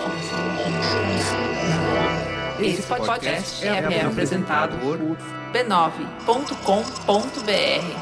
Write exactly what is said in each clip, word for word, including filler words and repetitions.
Esse podcast é, é apresentado por b nove ponto com ponto b r.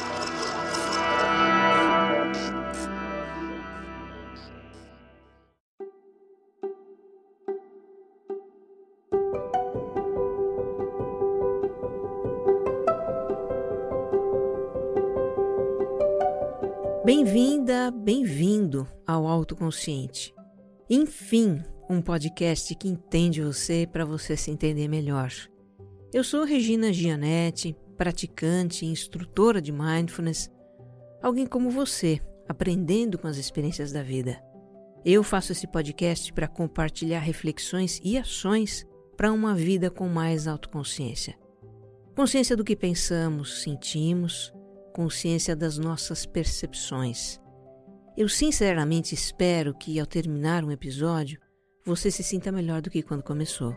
Bem-vinda, bem-vindo ao Autoconsciente. Enfim, um podcast que entende você para você se entender melhor. Eu sou Regina Gianetti, praticante e instrutora de Mindfulness, alguém como você, aprendendo com as experiências da vida. Eu faço esse podcast para compartilhar reflexões e ações para uma vida com mais autoconsciência. Consciência do que pensamos, sentimos, consciência das nossas percepções. Eu sinceramente espero que, ao terminar um episódio, você se sinta melhor do que quando começou.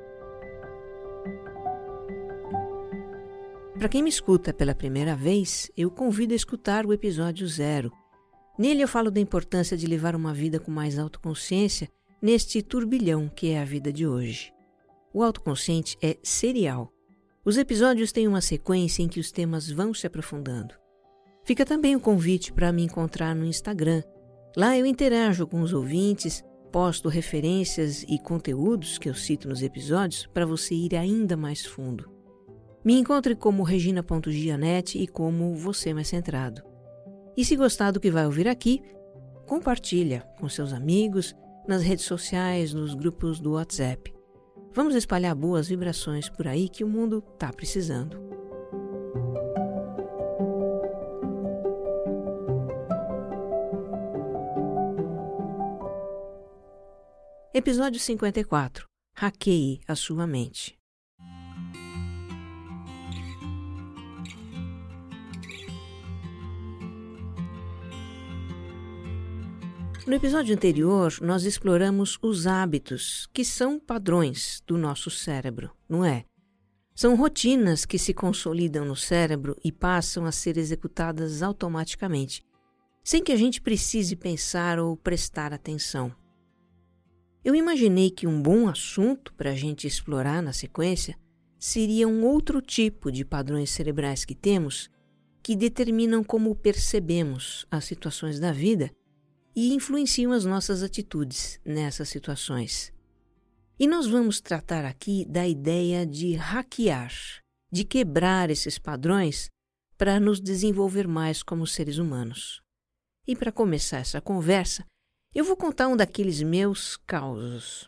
Para quem me escuta pela primeira vez, eu convido a escutar o episódio zero. Nele eu falo da importância de levar uma vida com mais autoconsciência neste turbilhão que é a vida de hoje. O autoconsciente é serial. Os episódios têm uma sequência em que os temas vão se aprofundando. Fica também o convite para me encontrar no Instagram. Lá eu interajo com os ouvintes, posto referências e conteúdos que eu cito nos episódios para você ir ainda mais fundo. Me encontre como regina ponto gianetti e como você mais centrado. E se gostar do que vai ouvir aqui, compartilha com seus amigos, nas redes sociais, nos grupos do WhatsApp. Vamos espalhar boas vibrações por aí que o mundo está precisando. Episódio cinquenta e quatro. Hackeie a sua mente. No episódio anterior, nós exploramos os hábitos, que são padrões do nosso cérebro, não é? São rotinas que se consolidam no cérebro e passam a ser executadas automaticamente, sem que a gente precise pensar ou prestar atenção. Eu imaginei que um bom assunto para a gente explorar na sequência seria um outro tipo de padrões cerebrais que temos que determinam como percebemos as situações da vida e influenciam as nossas atitudes nessas situações. E nós vamos tratar aqui da ideia de hackear, de quebrar esses padrões para nos desenvolver mais como seres humanos. E para começar essa conversa, eu vou contar um daqueles meus causos.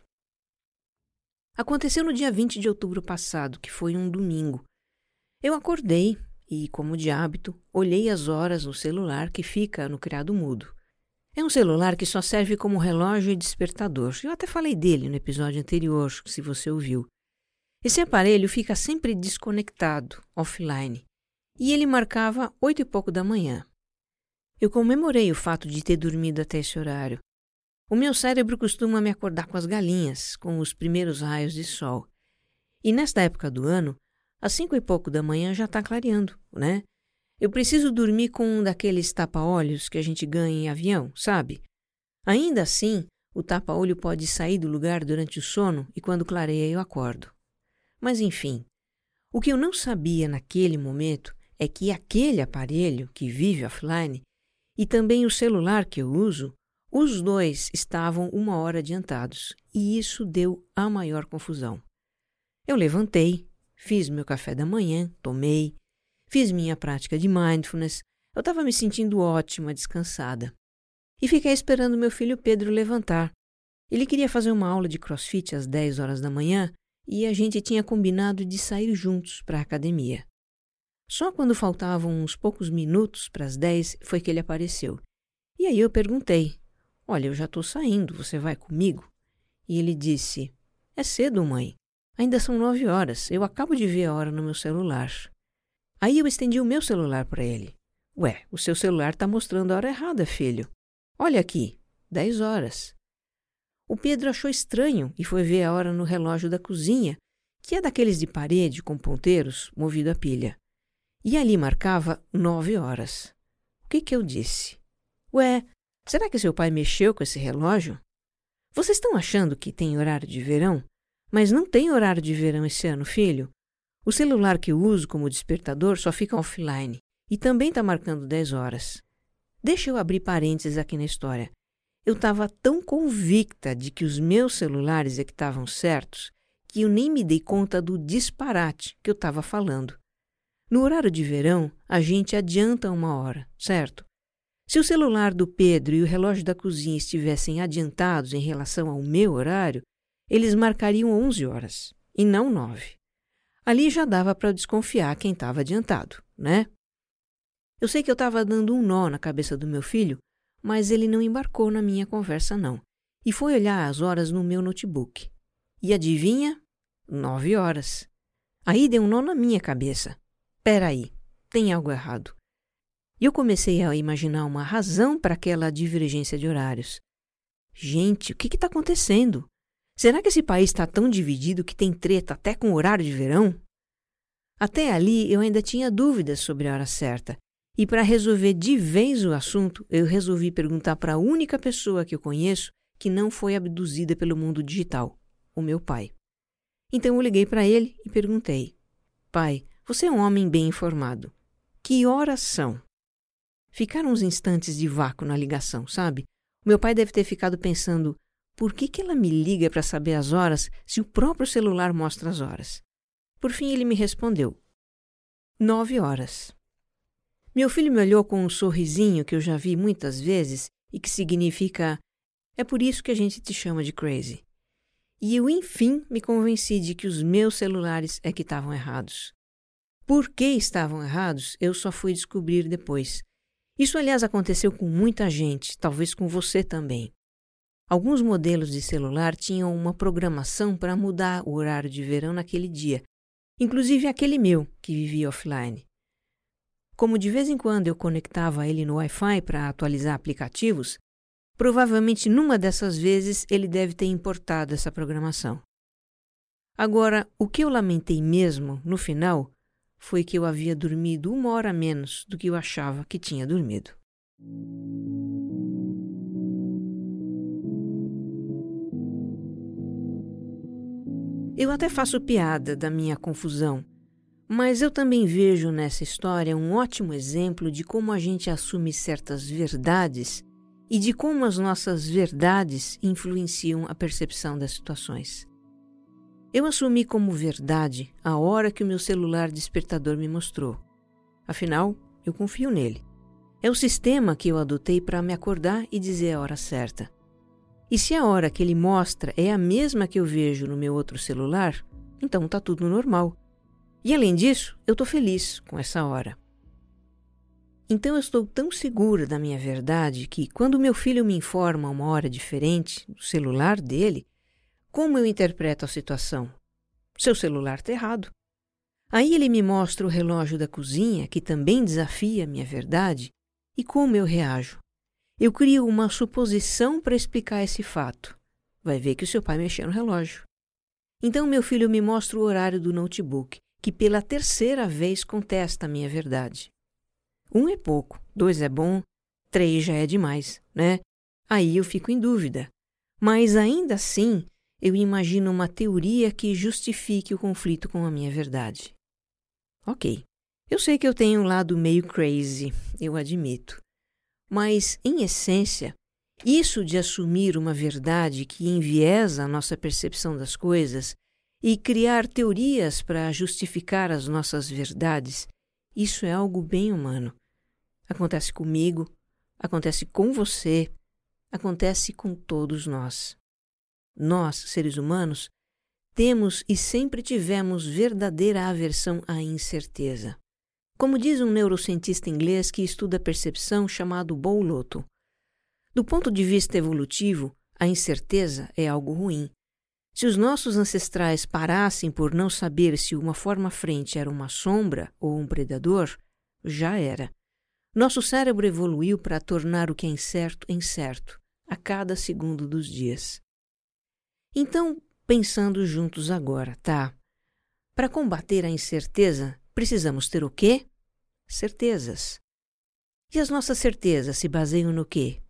Aconteceu no dia vinte de outubro passado, que foi um domingo. Eu acordei e, como de hábito, olhei as horas no celular que fica no criado mudo. É um celular que só serve como relógio e despertador. Eu até falei dele no episódio anterior, se você ouviu. Esse aparelho fica sempre desconectado, offline, e ele marcava oito e pouco da manhã. Eu comemorei o fato de ter dormido até esse horário. O meu cérebro costuma me acordar com as galinhas, com os primeiros raios de sol. E nesta época do ano, às cinco e pouco da manhã já está clareando, né? Eu preciso dormir com um daqueles tapa-olhos que a gente ganha em avião, sabe? Ainda assim, o tapa-olho pode sair do lugar durante o sono e quando clareia eu acordo. Mas enfim, o que eu não sabia naquele momento é que aquele aparelho que vive offline e também o celular que eu uso, os dois estavam uma hora adiantados e isso deu a maior confusão. Eu levantei, fiz meu café da manhã, tomei, fiz minha prática de Mindfulness, eu estava me sentindo ótima, descansada. E fiquei esperando meu filho Pedro levantar. Ele queria fazer uma aula de CrossFit às dez horas da manhã e a gente tinha combinado de sair juntos para a academia. Só quando faltavam uns poucos minutos para as dez foi que ele apareceu. E aí eu perguntei, olha, eu já estou saindo, você vai comigo? E ele disse, é cedo, mãe. Ainda são nove horas, eu acabo de ver a hora no meu celular. Aí eu estendi o meu celular para ele. Ué, o seu celular está mostrando a hora errada, filho. Olha aqui, dez horas. O Pedro achou estranho e foi ver a hora no relógio da cozinha, que é daqueles de parede com ponteiros movido a pilha. E ali marcava nove horas. O que que eu disse? Ué, será que seu pai mexeu com esse relógio? Vocês estão achando que tem horário de verão? Mas não tem horário de verão esse ano, filho. O celular que eu uso como despertador só fica offline e também está marcando dez horas. Deixa eu abrir parênteses aqui na história. Eu estava tão convicta de que os meus celulares é que estavam certos que eu nem me dei conta do disparate que eu estava falando. No horário de verão, a gente adianta uma hora, certo? Se o celular do Pedro e o relógio da cozinha estivessem adiantados em relação ao meu horário, eles marcariam onze horas, e não nove. Ali já dava para desconfiar quem estava adiantado, né? Eu sei que eu estava dando um nó na cabeça do meu filho, mas ele não embarcou na minha conversa não, e foi olhar as horas no meu notebook. E adivinha? Nove horas. Aí deu um nó na minha cabeça. Peraí, tem algo errado. E eu comecei a imaginar uma razão para aquela divergência de horários. Gente, o que está acontecendo? Será que esse país está tão dividido que tem treta até com o horário de verão? Até ali eu ainda tinha dúvidas sobre a hora certa. E para resolver de vez o assunto, eu resolvi perguntar para a única pessoa que eu conheço que não foi abduzida pelo mundo digital, o meu pai. Então eu liguei para ele e perguntei: Pai, você é um homem bem informado. Que horas são? Ficaram uns instantes de vácuo na ligação, sabe? O meu pai deve ter ficado pensando: por que que ela me liga para saber as horas se o próprio celular mostra as horas? Por fim ele me respondeu: Nove horas. Meu filho me olhou com um sorrisinho que eu já vi muitas vezes e que significa: é por isso que a gente te chama de crazy. E eu, enfim, me convenci de que os meus celulares é que estavam errados. Por que estavam errados, eu só fui descobrir depois. Isso, aliás, aconteceu com muita gente, talvez com você também. Alguns modelos de celular tinham uma programação para mudar o horário de verão naquele dia, inclusive aquele meu, que vivia offline. Como de vez em quando eu conectava ele no Wi-Fi para atualizar aplicativos, provavelmente numa dessas vezes ele deve ter importado essa programação. Agora, o que eu lamentei mesmo, no final, foi que eu havia dormido uma hora menos do que eu achava que tinha dormido. Eu até faço piada da minha confusão, mas eu também vejo nessa história um ótimo exemplo de como a gente assume certas verdades e de como as nossas verdades influenciam a percepção das situações. Eu assumi como verdade a hora que o meu celular despertador me mostrou. Afinal, eu confio nele. É o sistema que eu adotei para me acordar e dizer a hora certa. E se a hora que ele mostra é a mesma que eu vejo no meu outro celular, então está tudo normal. E além disso, eu estou feliz com essa hora. Então eu estou tão segura da minha verdade que quando meu filho me informa uma hora diferente do celular dele, como eu interpreto a situação? Seu celular está errado. Aí ele me mostra o relógio da cozinha, que também desafia a minha verdade, e como eu reajo? Eu crio uma suposição para explicar esse fato. Vai ver que o seu pai mexeu no relógio. Então meu filho me mostra o horário do notebook, que pela terceira vez contesta a minha verdade. Um é pouco, dois é bom, três já é demais, né? Aí eu fico em dúvida. Mas ainda assim, eu imagino uma teoria que justifique o conflito com a minha verdade. Ok, eu sei que eu tenho um lado meio crazy, eu admito. Mas, em essência, isso de assumir uma verdade que enviesa a nossa percepção das coisas e criar teorias para justificar as nossas verdades, isso é algo bem humano. Acontece comigo, acontece com você, acontece com todos nós. Nós, seres humanos, temos e sempre tivemos verdadeira aversão à incerteza. Como diz um neurocientista inglês que estuda a percepção chamado Bowlotto, do ponto de vista evolutivo, a incerteza é algo ruim. Se os nossos ancestrais parassem por não saber se uma forma à frente era uma sombra ou um predador, já era. Nosso cérebro evoluiu para tornar o que é incerto em certo, a cada segundo dos dias. Então, pensando juntos agora, tá? Para combater a incerteza, precisamos ter o quê? Certezas. E as nossas certezas se baseiam no quê?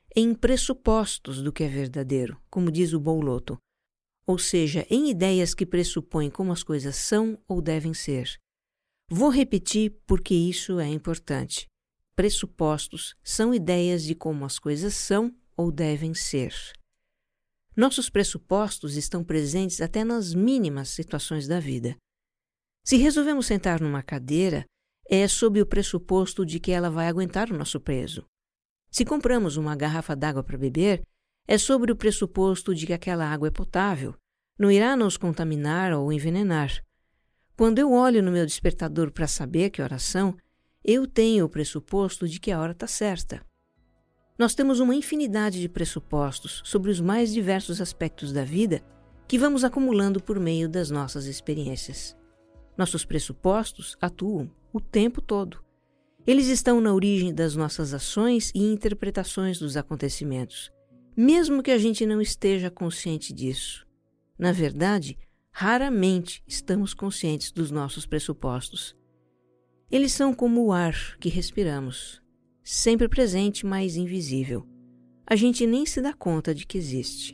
em pressupostos do que é verdadeiro, como diz o Bouloto, ou seja, em ideias que pressupõem como as coisas são ou devem ser. Vou repetir porque isso é importante. Pressupostos são ideias de como as coisas são ou devem ser. Nossos pressupostos estão presentes até nas mínimas situações da vida. Se resolvemos sentar numa cadeira, é sob o pressuposto de que ela vai aguentar o nosso peso. Se compramos uma garrafa d'água para beber, é sobre o pressuposto de que aquela água é potável, não irá nos contaminar ou envenenar. Quando eu olho no meu despertador para saber que horas são, eu tenho o pressuposto de que a hora está certa. Nós temos uma infinidade de pressupostos sobre os mais diversos aspectos da vida que vamos acumulando por meio das nossas experiências. Nossos pressupostos atuam o tempo todo. Eles estão na origem das nossas ações e interpretações dos acontecimentos, mesmo que a gente não esteja consciente disso. Na verdade, raramente estamos conscientes dos nossos pressupostos. Eles são como o ar que respiramos, sempre presente, mas invisível. A gente nem se dá conta de que existe.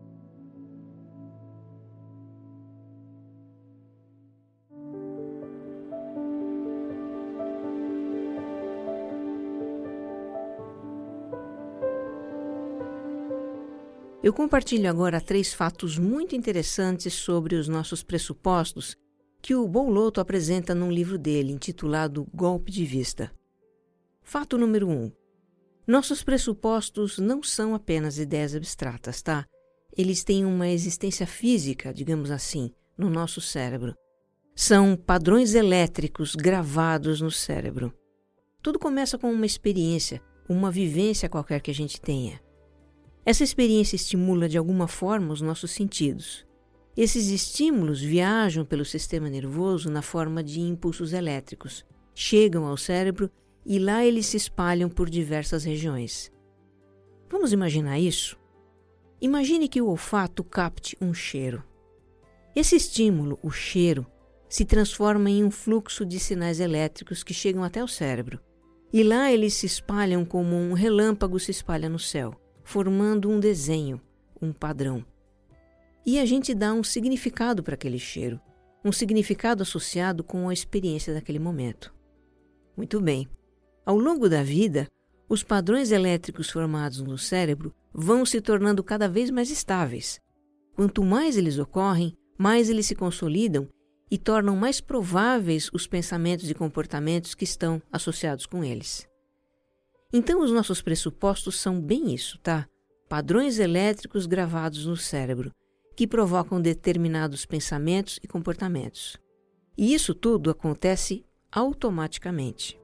Eu compartilho agora três fatos muito interessantes sobre os nossos pressupostos que o Bouloto apresenta num livro dele, intitulado Golpe de Vista. Fato número um. Nossos pressupostos não são apenas ideias abstratas, tá? Eles têm uma existência física, digamos assim, no nosso cérebro. São padrões elétricos gravados no cérebro. Tudo começa com uma experiência, uma vivência qualquer que a gente tenha. Essa experiência estimula de alguma forma os nossos sentidos. Esses estímulos viajam pelo sistema nervoso na forma de impulsos elétricos, chegam ao cérebro e lá eles se espalham por diversas regiões. Vamos imaginar isso? Imagine que o olfato capte um cheiro. Esse estímulo, o cheiro, se transforma em um fluxo de sinais elétricos que chegam até o cérebro. E lá eles se espalham como um relâmpago se espalha no céu, formando um desenho, um padrão. E a gente dá um significado para aquele cheiro, um significado associado com a experiência daquele momento. Muito bem. Ao longo da vida, os padrões elétricos formados no cérebro vão se tornando cada vez mais estáveis. Quanto mais eles ocorrem, mais eles se consolidam e tornam mais prováveis os pensamentos e comportamentos que estão associados com eles. Então, os nossos pressupostos são bem isso, tá? Padrões elétricos gravados no cérebro, que provocam determinados pensamentos e comportamentos. E isso tudo acontece automaticamente.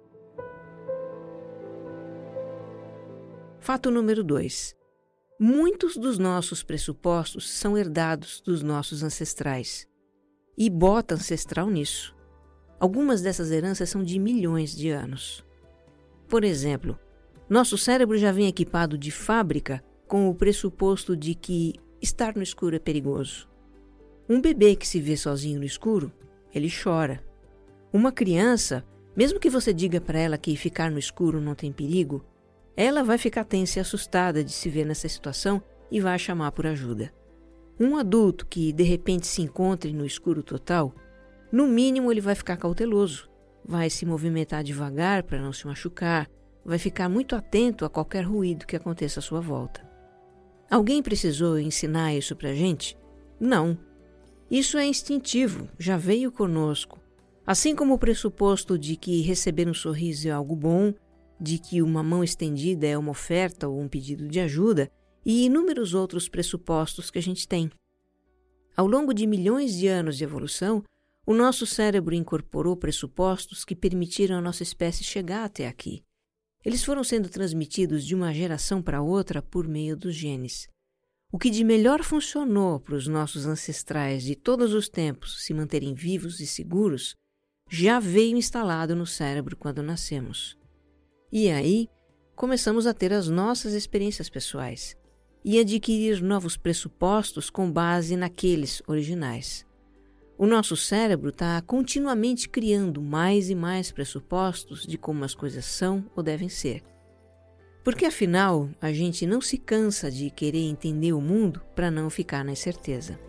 Fato número dois. Muitos dos nossos pressupostos são herdados dos nossos ancestrais. E bota ancestral nisso. Algumas dessas heranças são de milhões de anos. Por exemplo, nosso cérebro já vem equipado de fábrica com o pressuposto de que estar no escuro é perigoso. Um bebê que se vê sozinho no escuro, ele chora. Uma criança, mesmo que você diga para ela que ficar no escuro não tem perigo, ela vai ficar tensa e assustada de se ver nessa situação e vai chamar por ajuda. Um adulto que de repente se encontre no escuro total, no mínimo ele vai ficar cauteloso, vai se movimentar devagar para não se machucar, vai ficar muito atento a qualquer ruído que aconteça à sua volta. Alguém precisou ensinar isso para a gente? Não. Isso é instintivo, já veio conosco. Assim como o pressuposto de que receber um sorriso é algo bom, de que uma mão estendida é uma oferta ou um pedido de ajuda, e inúmeros outros pressupostos que a gente tem. Ao longo de milhões de anos de evolução, o nosso cérebro incorporou pressupostos que permitiram a nossa espécie chegar até aqui. Eles foram sendo transmitidos de uma geração para outra por meio dos genes. O que de melhor funcionou para os nossos ancestrais de todos os tempos se manterem vivos e seguros, já veio instalado no cérebro quando nascemos. E aí, começamos a ter as nossas experiências pessoais e adquirir novos pressupostos com base naqueles originais. O nosso cérebro está continuamente criando mais e mais pressupostos de como as coisas são ou devem ser. Porque afinal, a gente não se cansa de querer entender o mundo para não ficar na incerteza.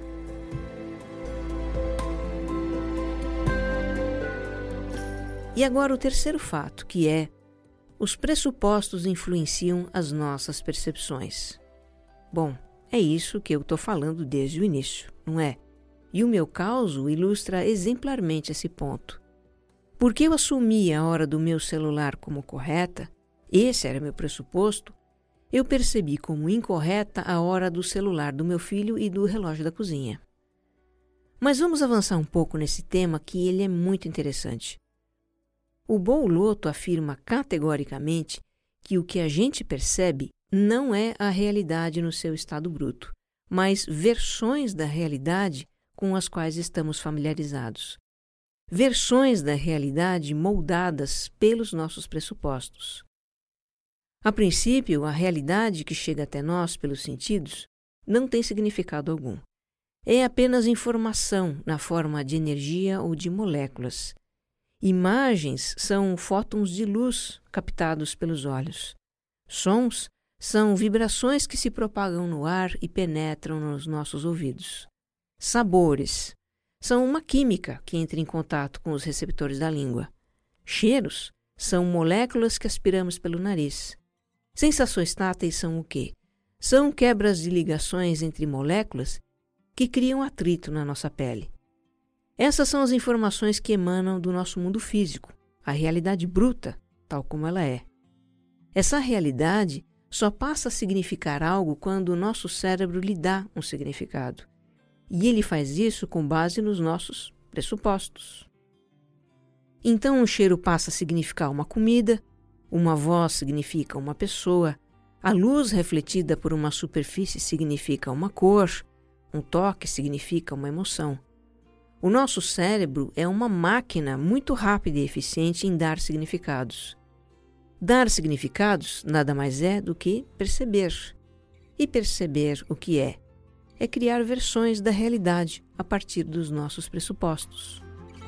E agora o terceiro fato, que é: os pressupostos influenciam as nossas percepções. Bom, é isso que eu estou falando desde o início, não é? E o meu caso ilustra exemplarmente esse ponto. Porque eu assumi a hora do meu celular como correta, esse era meu pressuposto, eu percebi como incorreta a hora do celular do meu filho e do relógio da cozinha. Mas vamos avançar um pouco nesse tema, que ele é muito interessante. O Boulotto afirma categoricamente que o que a gente percebe não é a realidade no seu estado bruto, mas versões da realidade com as quais estamos familiarizados. Versões da realidade moldadas pelos nossos pressupostos. A princípio, a realidade que chega até nós pelos sentidos não tem significado algum. É apenas informação na forma de energia ou de moléculas. Imagens são fótons de luz captados pelos olhos. Sons são vibrações que se propagam no ar e penetram nos nossos ouvidos. Sabores são uma química que entra em contato com os receptores da língua. Cheiros são moléculas que aspiramos pelo nariz. Sensações táteis são o quê? São quebras de ligações entre moléculas que criam atrito na nossa pele. Essas são as informações que emanam do nosso mundo físico, a realidade bruta, tal como ela é. Essa realidade só passa a significar algo quando o nosso cérebro lhe dá um significado. E ele faz isso com base nos nossos pressupostos. Então, um cheiro passa a significar uma comida, uma voz significa uma pessoa, a luz refletida por uma superfície significa uma cor, um toque significa uma emoção. O nosso cérebro é uma máquina muito rápida e eficiente em dar significados. Dar significados nada mais é do que perceber. E perceber o que é, é criar versões da realidade a partir dos nossos pressupostos.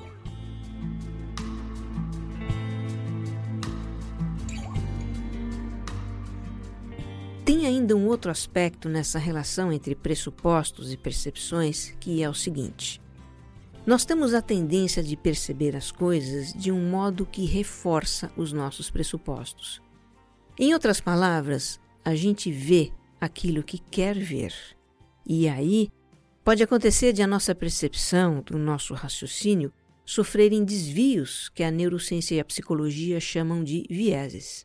Tem ainda um outro aspecto nessa relação entre pressupostos e percepções, que é o seguinte: nós temos a tendência de perceber as coisas de um modo que reforça os nossos pressupostos. Em outras palavras, a gente vê aquilo que quer ver. E aí, pode acontecer de a nossa percepção, do nosso raciocínio, sofrerem desvios que a neurociência e a psicologia chamam de vieses.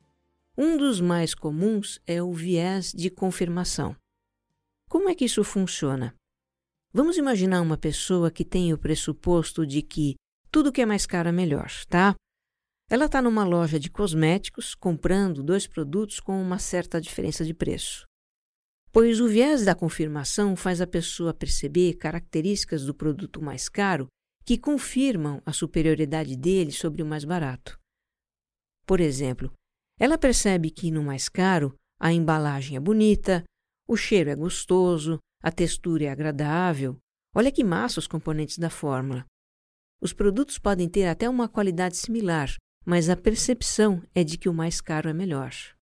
Um dos mais comuns é o viés de confirmação. Como é que isso funciona? Vamos imaginar uma pessoa que tem o pressuposto de que tudo que é mais caro é melhor, tá? Ela está numa loja de cosméticos comprando dois produtos com uma certa diferença de preço. Pois o viés da confirmação faz a pessoa perceber características do produto mais caro que confirmam a superioridade dele sobre o mais barato. Por exemplo, ela percebe que no mais caro a embalagem é bonita, o cheiro é gostoso, a textura é agradável. Olha que massa os componentes da fórmula. Os produtos podem ter até uma qualidade similar, mas a percepção é de que o mais caro é melhor.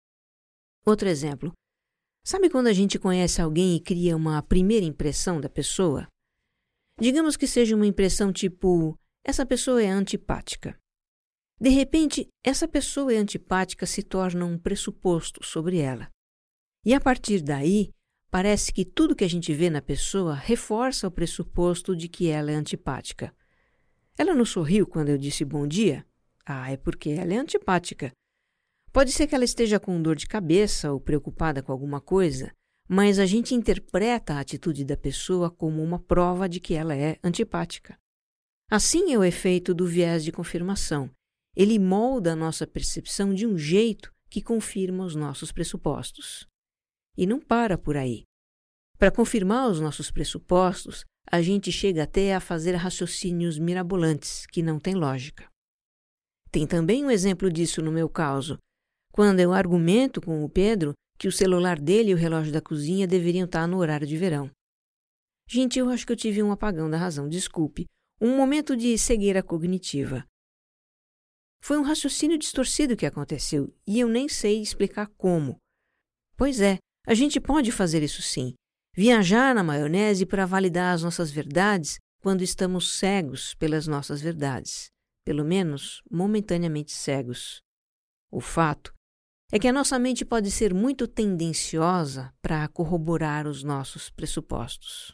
Outro exemplo. Sabe quando a gente conhece alguém e cria uma primeira impressão da pessoa? Digamos que seja uma impressão tipo: essa pessoa é antipática. De repente, essa pessoa é antipática se torna um pressuposto sobre ela. E a partir daí, parece que tudo que a gente vê na pessoa reforça o pressuposto de que ela é antipática. Ela não sorriu quando eu disse bom dia? Ah, é porque ela é antipática. Pode ser que ela esteja com dor de cabeça ou preocupada com alguma coisa, mas a gente interpreta a atitude da pessoa como uma prova de que ela é antipática. Assim é o efeito do viés de confirmação. Ele molda a nossa percepção de um jeito que confirma os nossos pressupostos. E não para por aí. Para confirmar os nossos pressupostos, a gente chega até a fazer raciocínios mirabolantes, que não têm lógica. Tem também um exemplo disso no meu caso, quando eu argumento com o Pedro que o celular dele e o relógio da cozinha deveriam estar no horário de verão. Gente, eu acho que eu tive um apagão da razão, desculpe, um momento de cegueira cognitiva. Foi um raciocínio distorcido que aconteceu e eu nem sei explicar como. Pois é, a gente pode fazer isso sim. Viajar na maionese para validar as nossas verdades quando estamos cegos pelas nossas verdades. Pelo menos momentaneamente cegos. O fato é que a nossa mente pode ser muito tendenciosa para corroborar os nossos pressupostos.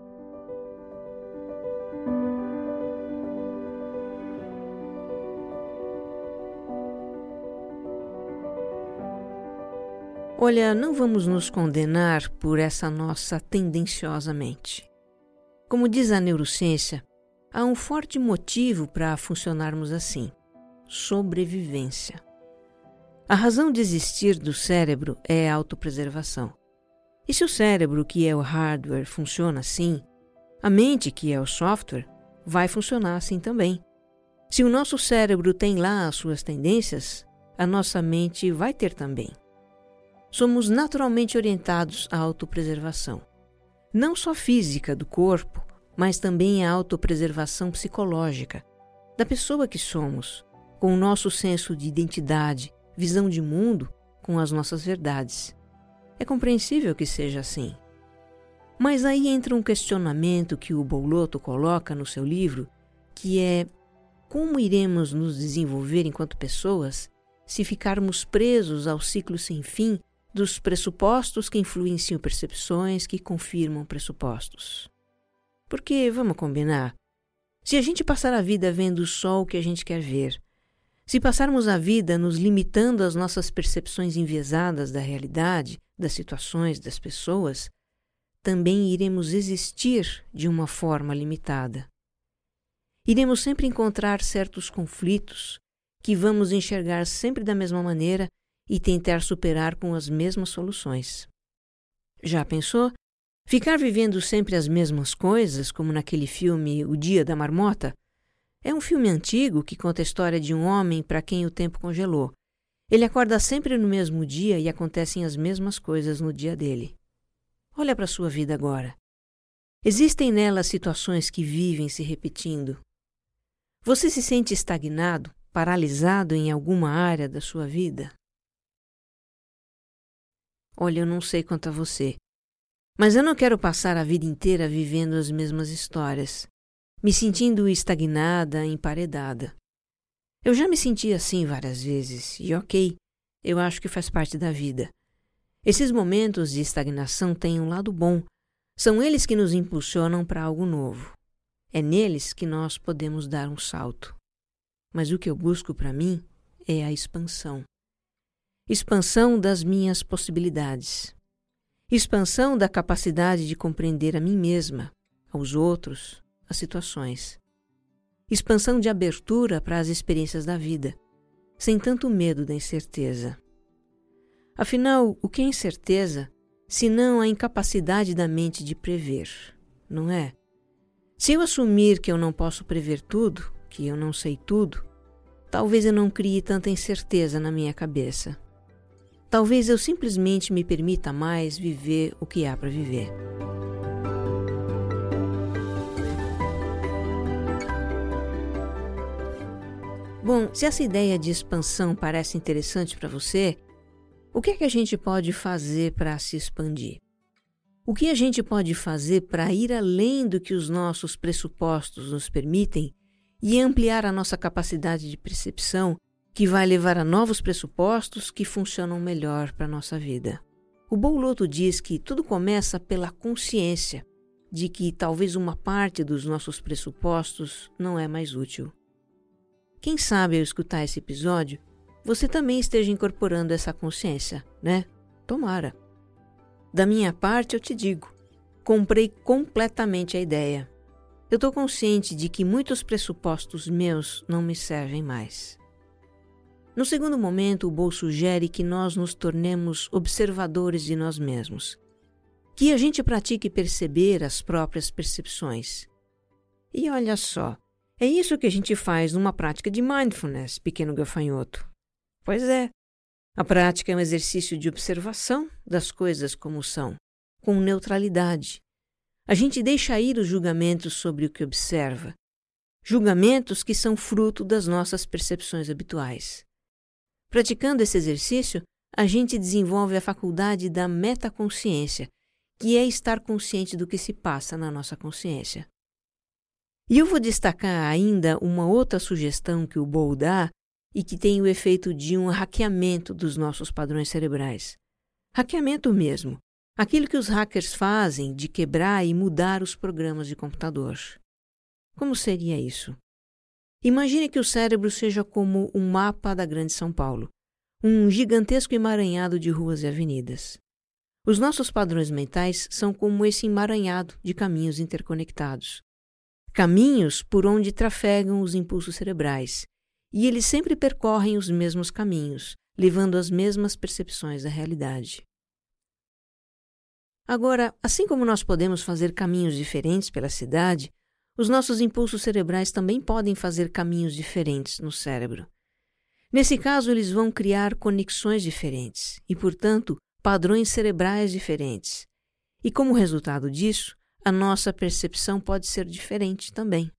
Olha, não vamos nos condenar por essa nossa tendenciosa mente. Como diz a neurociência, há um forte motivo para funcionarmos assim: sobrevivência. A razão de existir do cérebro é a autopreservação. E se o cérebro, que é o hardware, funciona assim, a mente, que é o software, vai funcionar assim também. Se o nosso cérebro tem lá as suas tendências, a nossa mente vai ter também. Somos naturalmente orientados à autopreservação. Não só física do corpo, mas também a autopreservação psicológica da pessoa que somos, com o nosso senso de identidade, visão de mundo, com as nossas verdades. É compreensível que seja assim. Mas aí entra um questionamento que o Bouloto coloca no seu livro, que é: como iremos nos desenvolver enquanto pessoas se ficarmos presos ao ciclo sem fim dos pressupostos que influenciam percepções que confirmam pressupostos? Porque, vamos combinar, se a gente passar a vida vendo só o que a gente quer ver, se passarmos a vida nos limitando às nossas percepções enviesadas da realidade, das situações, das pessoas, também iremos existir de uma forma limitada. Iremos sempre encontrar certos conflitos que vamos enxergar sempre da mesma maneira e tentar superar com as mesmas soluções. Já pensou? Ficar vivendo sempre as mesmas coisas, como naquele filme O Dia da Marmota? É um filme antigo que conta a história de um homem para quem o tempo congelou. Ele acorda sempre no mesmo dia e acontecem as mesmas coisas no dia dele. Olha para a sua vida agora. Existem nela situações que vivem se repetindo. Você se sente estagnado, paralisado em alguma área da sua vida? Olha, eu não sei quanto a você, mas eu não quero passar a vida inteira vivendo as mesmas histórias, me sentindo estagnada, emparedada. Eu já me senti assim várias vezes, e ok, eu acho que faz parte da vida. Esses momentos de estagnação têm um lado bom, são eles que nos impulsionam para algo novo. É neles que nós podemos dar um salto. Mas o que eu busco para mim é a expansão. Expansão das minhas possibilidades. Expansão da capacidade de compreender a mim mesma, aos outros, as situações. Expansão de abertura para as experiências da vida, sem tanto medo da incerteza. Afinal, o que é incerteza, senão a incapacidade da mente de prever, não é? Se eu assumir que eu não posso prever tudo, que eu não sei tudo, talvez eu não crie tanta incerteza na minha cabeça. Talvez eu simplesmente me permita mais viver o que há para viver. Bom, se essa ideia de expansão parece interessante para você, o que é que a gente pode fazer para se expandir? O que a gente pode fazer para ir além do que os nossos pressupostos nos permitem e ampliar a nossa capacidade de percepção, que vai levar a novos pressupostos que funcionam melhor para a nossa vida? O Bouloto diz que tudo começa pela consciência de que talvez uma parte dos nossos pressupostos não é mais útil. Quem sabe ao escutar esse episódio, você também esteja incorporando essa consciência, né? Tomara. Da minha parte, eu te digo, comprei completamente a ideia. Eu estou consciente de que muitos pressupostos meus não me servem mais. No segundo momento, o Bo sugere que nós nos tornemos observadores de nós mesmos, que a gente pratique perceber as próprias percepções. E olha só, é isso que a gente faz numa prática de mindfulness, pequeno gafanhoto. Pois é, a prática é um exercício de observação das coisas como são, com neutralidade. A gente deixa ir os julgamentos sobre o que observa. julgamentos que são fruto das nossas percepções habituais. Praticando esse exercício, a gente desenvolve a faculdade da metaconsciência, que é estar consciente do que se passa na nossa consciência. E eu vou destacar ainda uma outra sugestão que o Bowl dá e que tem o efeito de um hackeamento dos nossos padrões cerebrais. Hackeamento mesmo, aquilo que os hackers fazem de quebrar e mudar os programas de computador. Como seria isso? Imagine que o cérebro seja como um mapa da Grande São Paulo, um gigantesco emaranhado de ruas e avenidas. Os nossos padrões mentais são como esse emaranhado de caminhos interconectados. Caminhos por onde trafegam os impulsos cerebrais, e eles sempre percorrem os mesmos caminhos, levando as mesmas percepções da realidade. Agora, assim como nós podemos fazer caminhos diferentes pela cidade, os nossos impulsos cerebrais também podem fazer caminhos diferentes no cérebro. Nesse caso, eles vão criar conexões diferentes e, portanto, padrões cerebrais diferentes. E como resultado disso, a nossa percepção pode ser diferente também.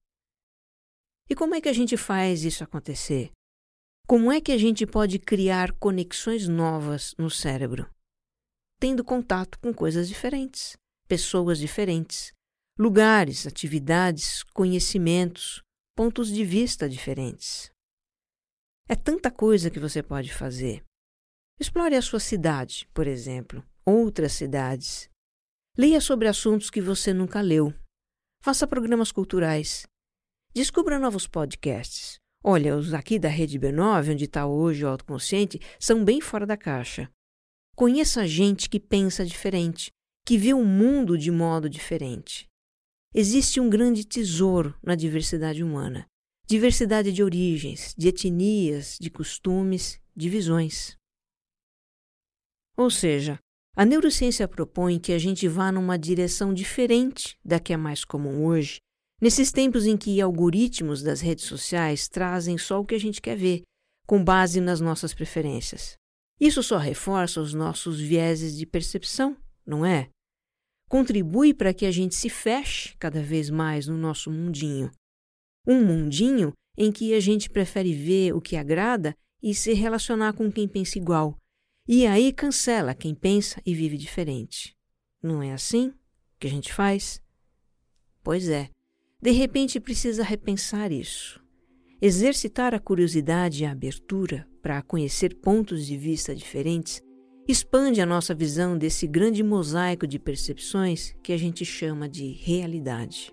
E como é que a gente faz isso acontecer? Como é que a gente pode criar conexões novas no cérebro? Tendo contato com coisas diferentes, pessoas diferentes, lugares, atividades, conhecimentos, pontos de vista diferentes. É tanta coisa que você pode fazer. Explore a sua cidade, por exemplo, outras cidades. Leia sobre assuntos que você nunca leu. Faça programas culturais. Descubra novos podcasts. Olha, os aqui da Rede B nove, onde está hoje o Autoconsciente, são bem fora da caixa. Conheça gente que pensa diferente, que vê o mundo de modo diferente. Existe um grande tesouro na diversidade humana. Diversidade de origens, de etnias, de costumes, de visões. Ou seja, a neurociência propõe que a gente vá numa direção diferente da que é mais comum hoje, nesses tempos em que algoritmos das redes sociais trazem só o que a gente quer ver, com base nas nossas preferências. Isso só reforça os nossos vieses de percepção, não é? Contribui para que a gente se feche cada vez mais no nosso mundinho. Um mundinho em que a gente prefere ver o que agrada e se relacionar com quem pensa igual. E aí cancela quem pensa e vive diferente. Não é assim que a gente faz? Pois é. De repente precisa repensar isso. Exercitar a curiosidade e a abertura para conhecer pontos de vista diferentes expande a nossa visão desse grande mosaico de percepções que a gente chama de realidade.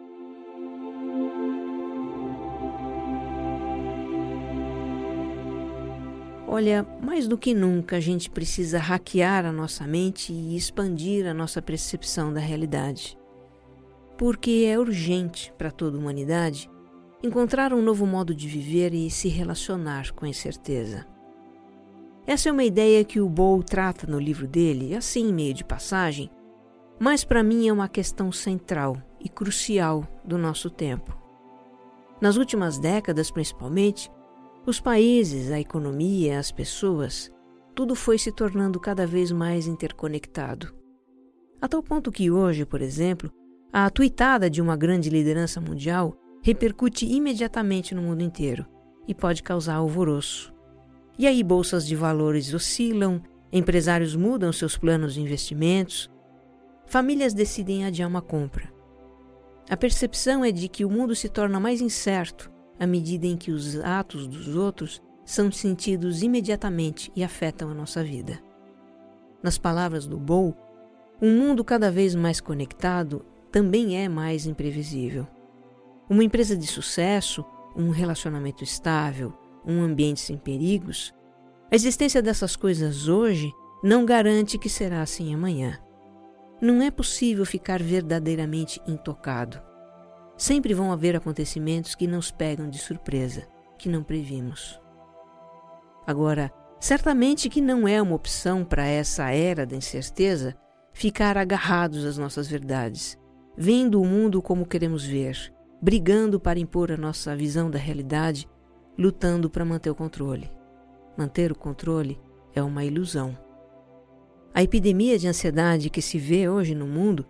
Olha, mais do que nunca a gente precisa hackear a nossa mente e expandir a nossa percepção da realidade. Porque é urgente para toda a humanidade encontrar um novo modo de viver e se relacionar com incerteza. Essa é uma ideia que o Bowl trata no livro dele, assim meio de passagem, mas para mim é uma questão central e crucial do nosso tempo. Nas últimas décadas, principalmente, os países, a economia, as pessoas, tudo foi se tornando cada vez mais interconectado. A tal ponto que hoje, por exemplo, a tuitada de uma grande liderança mundial repercute imediatamente no mundo inteiro e pode causar alvoroço. E aí bolsas de valores oscilam, empresários mudam seus planos de investimentos, famílias decidem adiar uma compra. A percepção é de que o mundo se torna mais incerto à medida em que os atos dos outros são sentidos imediatamente e afetam a nossa vida. Nas palavras do Bowl, um mundo cada vez mais conectado também é mais imprevisível. Uma empresa de sucesso, um relacionamento estável, um ambiente sem perigos, a existência dessas coisas hoje não garante que será assim amanhã. Não é possível ficar verdadeiramente intocado. Sempre vão haver acontecimentos que nos pegam de surpresa, que não previmos. Agora, certamente que não é uma opção para essa era da incerteza ficar agarrados às nossas verdades, vendo o mundo como queremos ver, brigando para impor a nossa visão da realidade, lutando para manter o controle. Manter o controle é uma ilusão. A epidemia de ansiedade que se vê hoje no mundo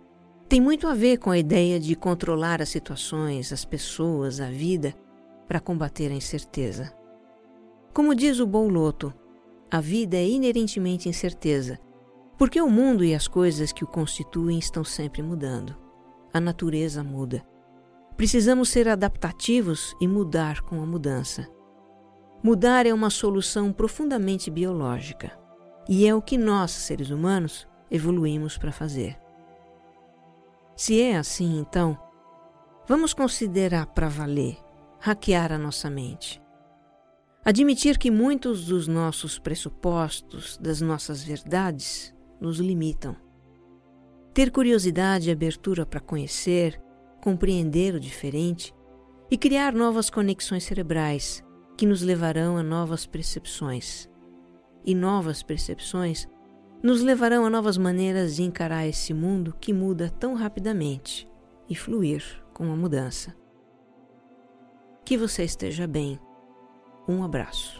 tem muito a ver com a ideia de controlar as situações, as pessoas, a vida, para combater a incerteza. Como diz o Bouloto, a vida é inerentemente incerteza, porque o mundo e as coisas que o constituem estão sempre mudando. A natureza muda. Precisamos ser adaptativos e mudar com a mudança. Mudar é uma solução profundamente biológica, e é o que nós, seres humanos, evoluímos para fazer. Se é assim, então, vamos considerar para valer, hackear a nossa mente. Admitir que muitos dos nossos pressupostos, das nossas verdades, nos limitam. Ter curiosidade e abertura para conhecer, compreender o diferente e criar novas conexões cerebrais que nos levarão a novas percepções. E novas percepções nos levarão a novas maneiras de encarar esse mundo que muda tão rapidamente e fluir com a mudança. Que você esteja bem. Um abraço.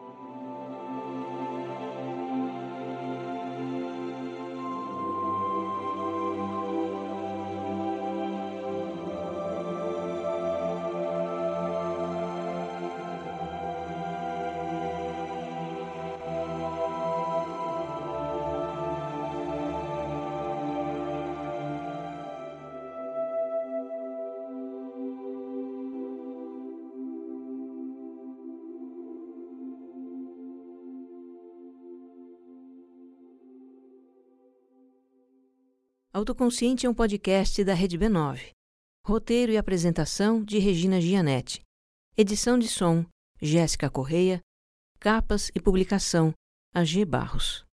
Autoconsciente é um podcast da Rede B nove. Roteiro e apresentação de Regina Gianetti. Edição de som, Jéssica Correia. Capas e publicação, A G Barros.